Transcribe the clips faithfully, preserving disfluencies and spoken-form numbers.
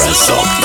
حسین صافی.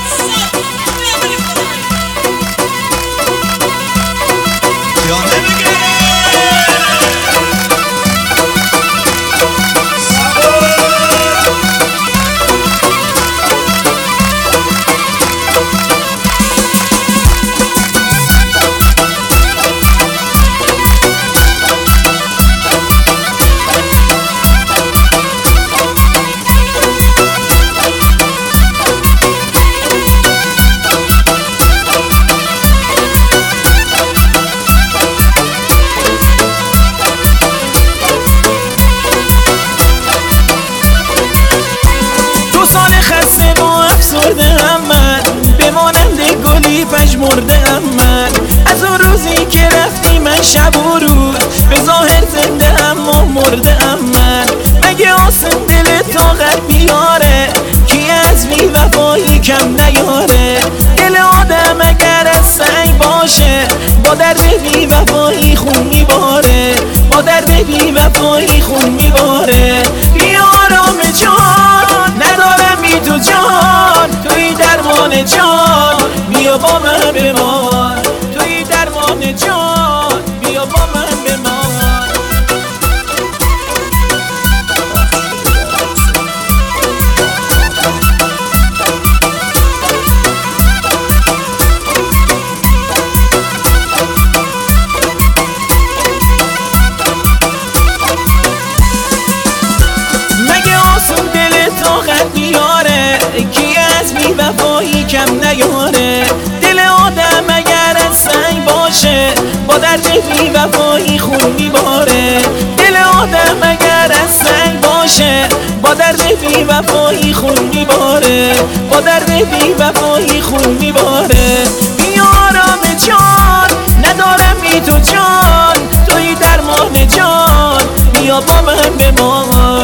خسته و افسرده ام من، به مانند گلی پژمرده ام من. از اون روزی که رفتی من شب و روز به ظاهر زنده اما مرده ام من. مگه آسم دل طاقت بیاره کی از بی وفایی کم نیاره؟ دل آدم اگر از سنگ باشه با درد بی وفایی خون میباره، با درد بی وفایی خون میباره. بیا آرام جان ندارم بی تو جان، توی درمان جان بیا با من بمان، توی درمان جان بیا با من بمان. بیاره کی از بی وفایی کم نیاره؟ دل آدم اگر از سنگ باشه با درد بی وفایی خون میباره. دل آدم اگر از سنگ باشه با درد بی وفایی خون میباره، با درد بی وفایی خون میباره. بیا آرام جان ندارم بی تو جان، توی درمان جان بیا با من بمان،